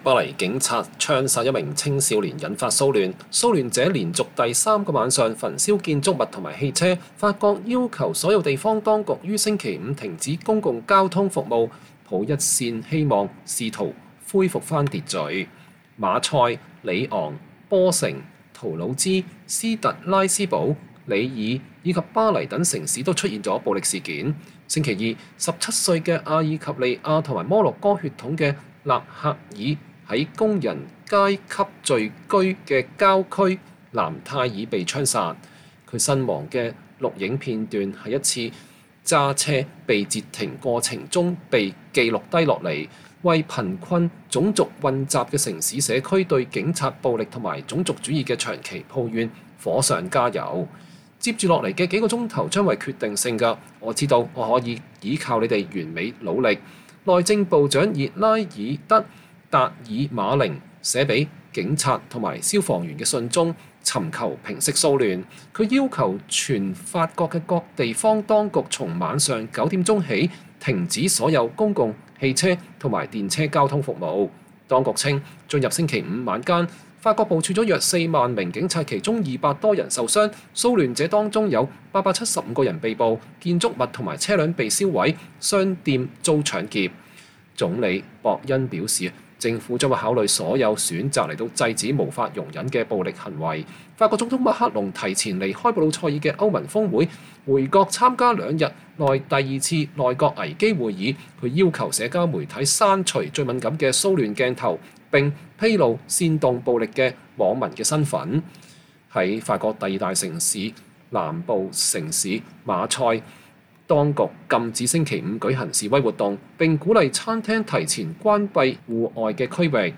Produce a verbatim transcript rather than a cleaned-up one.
巴黎警察槍殺一名青少年，引發騷亂。騷亂者連續第三個晚上焚燒建築物同埋汽車。法國要求所有地方當局於星期五停止公共交通服務，抱一線希望，試圖恢復返秩序。馬賽、里昂、波城、圖魯茲、斯特拉斯堡、里爾以及巴黎等城市都出現咗暴力事件。星期二，十七歲嘅阿爾及利亞同埋摩洛哥血統嘅納克爾喺工人階級聚居嘅郊區南泰爾被槍殺。佢身亡嘅錄影片段係一次揸車被截停過程中被記錄低落嚟，為貧困種族混雜嘅城市社區對警察暴力同埋種族主義嘅長期抱怨火上加油。接住落嚟嘅幾個鐘頭將為決定性㗎，我知道我可以依靠你哋完美努力。內政部長熱拉爾德達爾馬寧寫俾警察同埋消防員嘅信中，尋求平息騷亂。佢要求全法國嘅各地方當局從晚上九點鐘起停止所有公共汽車同埋電車交通服務。當局稱，進入星期五晚間，法國部署咗約四萬名警察，其中二百多人受傷。騷亂者當中有八百七十五個人被捕，建築物同埋車輛被燒毀，商店遭搶劫。總理博恩表示，政府將會考慮所有選擇嚟到制止無法容忍嘅暴力行為。法國總統馬克龍提前離開布魯塞爾嘅歐盟峰會，回國參加兩日內第二次內閣危機會議。佢要求社交媒體刪除最敏感嘅騷亂鏡頭，並披露煽動暴力嘅網民嘅身份。喺法國第二大城市南部城市馬賽，當局禁止星期五舉行示威活動，並鼓勵餐廳提前關閉戶外嘅區域。